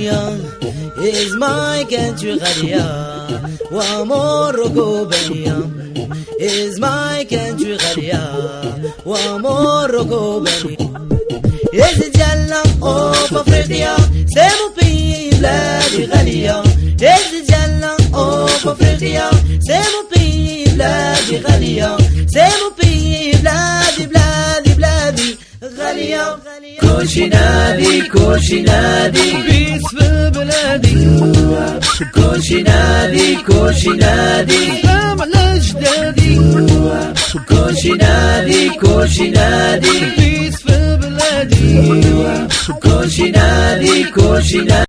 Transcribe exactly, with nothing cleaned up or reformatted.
Albania is my country غالية وموروكو بنية is my country غالية وموروكو بنية يتجلى أوف أفريقيا سيمو بي بلادي غالية يتجلى أوف أفريقيا سيمو بي بلادي غالية سيمو بي بلادي بلادي بلادي غالية كلشي نادي كلشي نادي بيس في بلادي كلشي نادي كلشي نادي سلام على جدادي كلشي نادي كلشي نادي بيس في بلادي كلشي نادي كلشي نادي